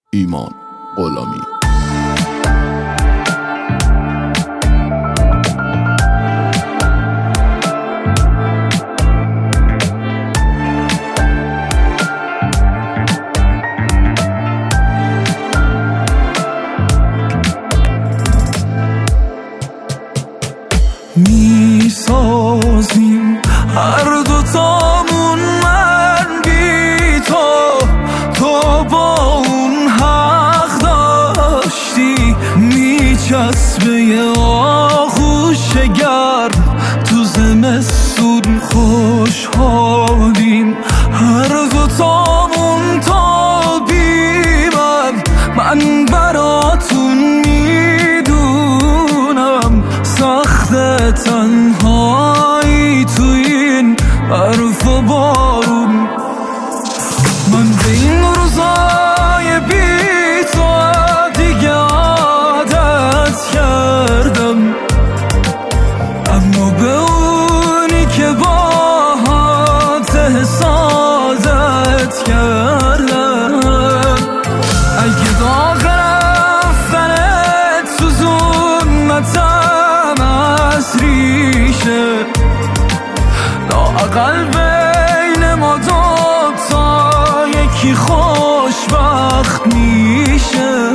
ایمان غلامی. میسازیم هر دوتامون، من بی تو با اون حق داشتی. میچسبه یه آغوش گرم تو زمستون، خوشحالیم هر دوتامون تابیمن. من براتون میدونم سخت تنهایی تو این برف و بارون. من به این روزای بی تو دیگه عادت کردم، اما به اونی که باهات حسادت کردم. اگه داغ رفتنت سوزوندتم از ریشه، لااقل بین ما دوتا یکی خوشبخت میشه.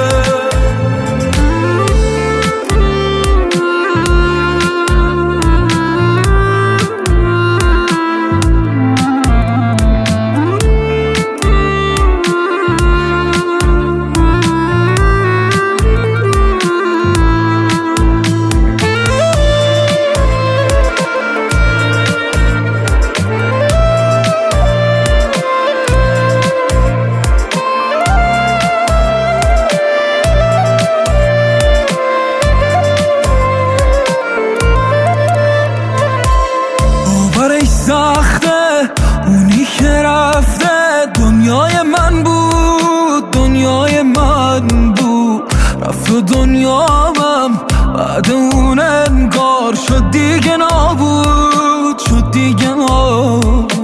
سخته اونی که رفته، دنیای من بود، دنیای من بود. رفت و دنیامم بعد اون انگار شد دیگه نابود، شد دیگه نابود.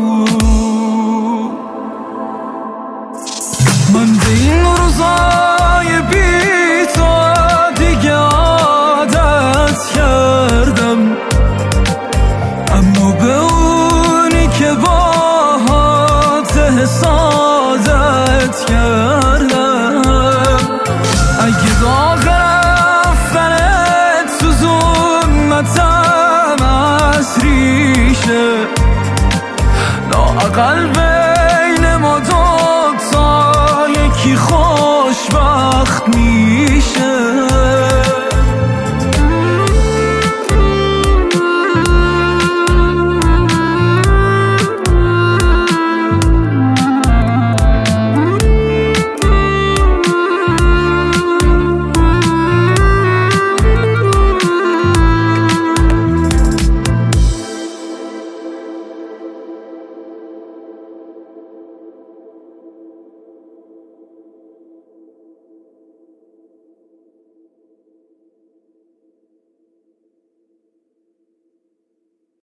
من به این روزای بی تو دیگه عادت کردم، اما به اونی که باهات حسادت کردم. اگه داغ رفتنت سوزوندتم از ریشه، لااقل